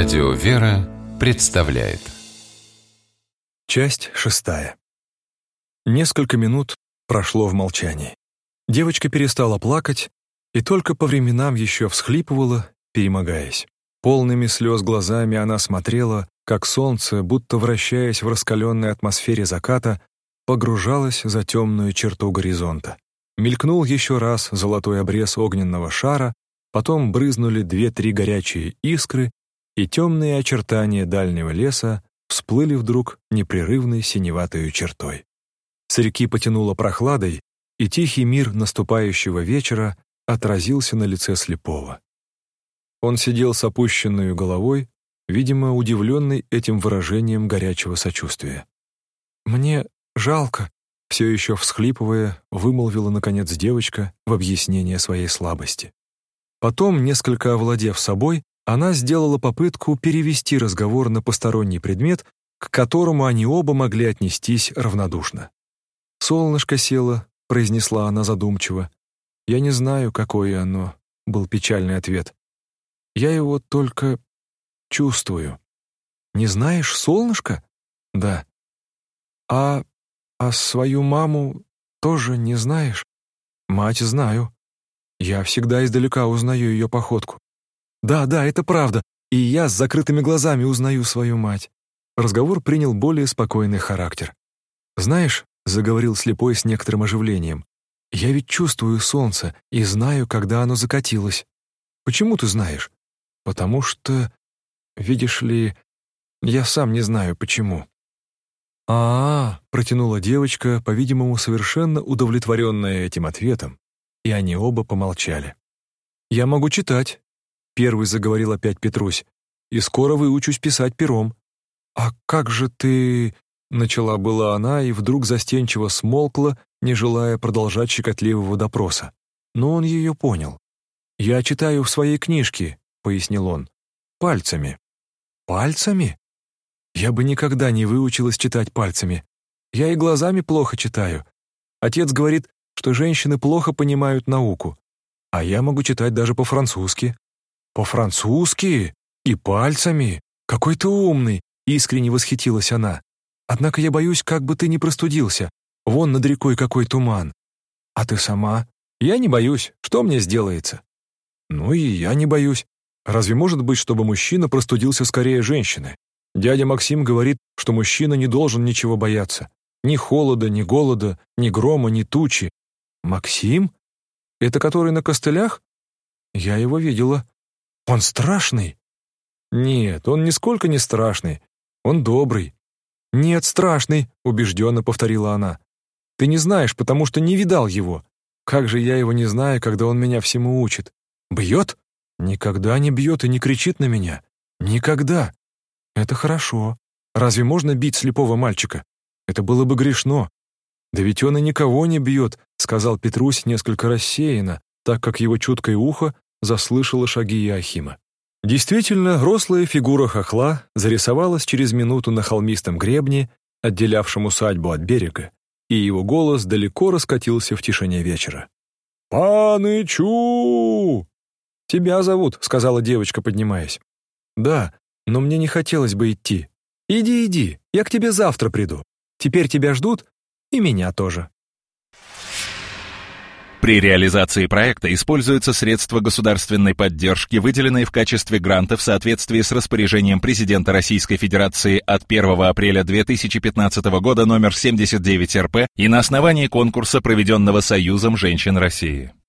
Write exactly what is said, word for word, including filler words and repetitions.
Радио «Вера» представляет. Часть шестая. Несколько минут прошло в молчании. Девочка перестала плакать и только по временам еще всхлипывала, перемогаясь. Полными слез глазами она смотрела, как солнце, будто вращаясь в раскаленной атмосфере заката, погружалось за темную черту горизонта. Мелькнул еще раз золотой обрез огненного шара, потом брызнули две-три горячие искры, и темные очертания дальнего леса всплыли вдруг непрерывной синеватой чертой. С реки потянуло прохладой, и тихий мир наступающего вечера отразился на лице слепого. Он сидел с опущенной головой, видимо, удивленный этим выражением горячего сочувствия. «Мне жалко», — все еще всхлипывая, вымолвила, наконец, девочка в объяснение своей слабости. Потом, несколько овладев собой, она сделала попытку перевести разговор на посторонний предмет, к которому они оба могли отнестись равнодушно. «Солнышко село», — произнесла она задумчиво. «Я не знаю, какое оно», — был печальный ответ. «Я его только чувствую». «Не знаешь солнышко?» «Да». «А... а свою маму тоже не знаешь?» «Мать знаю. Я всегда издалека узнаю ее походку». «Да, да, это правда, и я с закрытыми глазами узнаю свою мать». Разговор принял более спокойный характер. «Знаешь», — заговорил слепой с некоторым оживлением, «я ведь чувствую солнце и знаю, когда оно закатилось». «Почему ты знаешь?» «Потому что, видишь ли, я сам не знаю, почему». «А-а-а», — протянула девочка, по-видимому, совершенно удовлетворенная этим ответом, и они оба помолчали. «Я могу читать», — первый заговорил опять Петрусь, «и скоро выучусь писать пером». «А как же ты...» — начала была она и вдруг застенчиво смолкла, не желая продолжать щекотливого допроса. Но он ее понял. «Я читаю в своей книжке», — пояснил он, — «пальцами». «Пальцами? Я бы никогда не выучилась читать пальцами. Я и глазами плохо читаю. Отец говорит, что женщины плохо понимают науку, а я могу читать даже по-французски». «По-французски? И пальцами? Какой ты умный!» — искренне восхитилась она. «Однако я боюсь, как бы ты не простудился. Вон над рекой какой туман». «А ты сама?» «Я не боюсь. Что мне сделается?» «Ну и я не боюсь. Разве может быть, чтобы мужчина простудился скорее женщины? Дядя Максим говорит, что мужчина не должен ничего бояться. Ни холода, ни голода, ни грома, ни тучи». «Максим? Это который на костылях?» «Я его видела. Он страшный?» «Нет, он нисколько не страшный. Он добрый». «Нет, страшный», — убежденно повторила она. «Ты не знаешь, потому что не видал его. Как же я его не знаю, когда он меня всему учит? Бьет? Никогда не бьет и не кричит на меня. Никогда. Это хорошо. Разве можно бить слепого мальчика? Это было бы грешно». «Да ведь он и никого не бьет», — сказал Петрусь несколько рассеянно, так как его чуткое ухо заслышало шаги Иоахима. Действительно, рослая фигура хохла зарисовалась через минуту на холмистом гребне, отделявшем усадьбу от берега, и его голос далеко раскатился в тишине вечера. «Панычу!» «Тебя зовут», — сказала девочка, поднимаясь. «Да, но мне не хотелось бы идти». «Иди, иди, я к тебе завтра приду. Теперь тебя ждут, и меня тоже». При реализации проекта используются средства государственной поддержки, выделенные в качестве гранта в соответствии с распоряжением президента Российской Федерации от первого апреля две тысячи пятнадцатого года номер семьдесят девять эр пэ и на основании конкурса, проведенного Союзом женщин России.